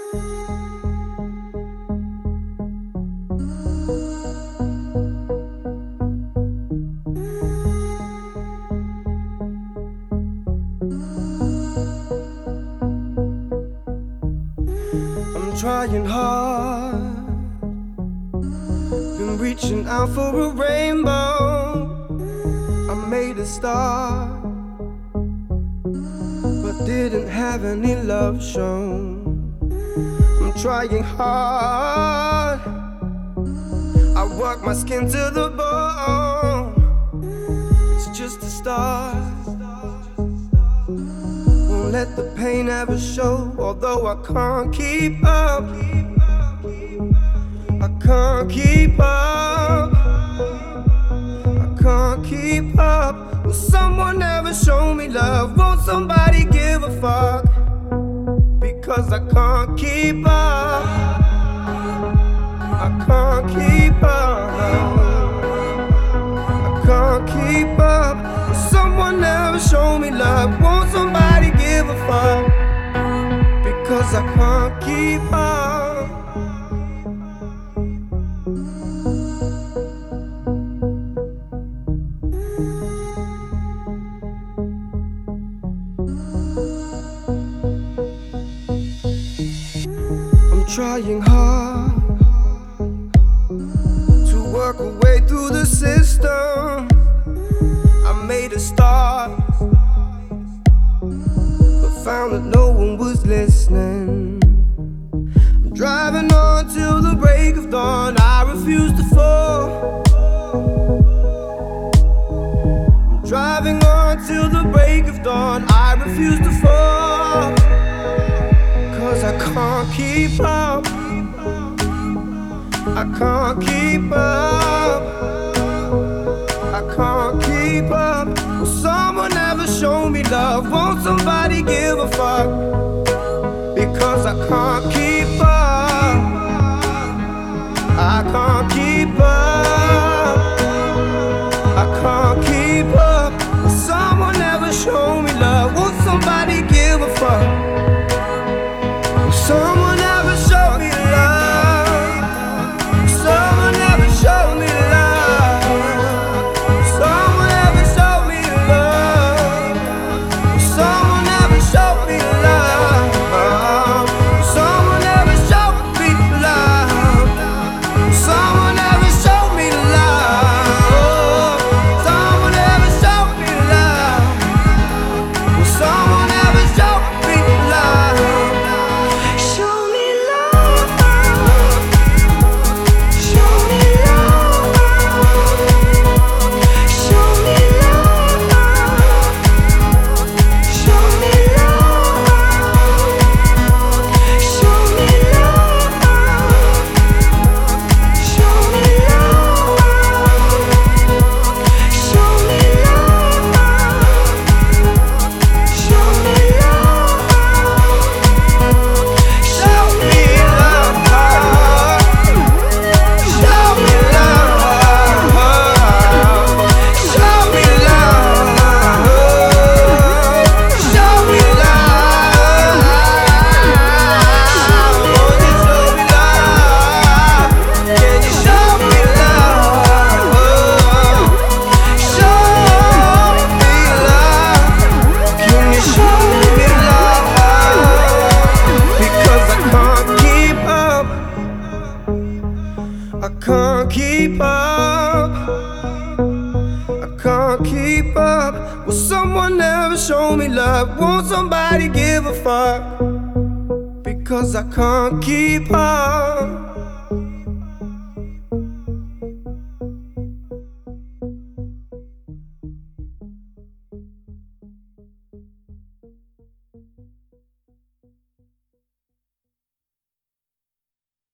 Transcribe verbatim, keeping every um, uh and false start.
I'm trying hard, been reaching out for a rainbow. I made a start, but didn't have any love shown. I'm trying hard, I work my skin to the bone. It's just a start, won't let the pain ever show. Although I can't keep up, I can't keep up, I can't keep up. Will someone ever show me love? Won't somebody give a fuck? Because I can't keep up, I can't keep up, I can't keep up. Will someone ever show me love? Won't somebody give a fuck? Because I can't keep up. I'm trying hard to work a way through the system. I made a start, but found that no one was listening. I'm driving on till the break of dawn. I refuse to fall. I'm driving on till the break of dawn. I refuse to fall. Cause I can't keep up, I can't keep up, I can't keep up. Will someone ever show me love? Won't somebody give a fuck? Because I can't keep up, I can't keep up, I can't keep up. Will someone ever show me love? Won't somebody give a fuck? Someone ever show me love? Someone ever show me love? Someone ever show me love? Someone ever show me love? Someone ever show me love? Someone ever show me love? Someone ever show me love? Someone ever show me love? I can't keep up, I can't keep up. Will someone ever show me love? Won't somebody give a fuck? Because I can't keep up.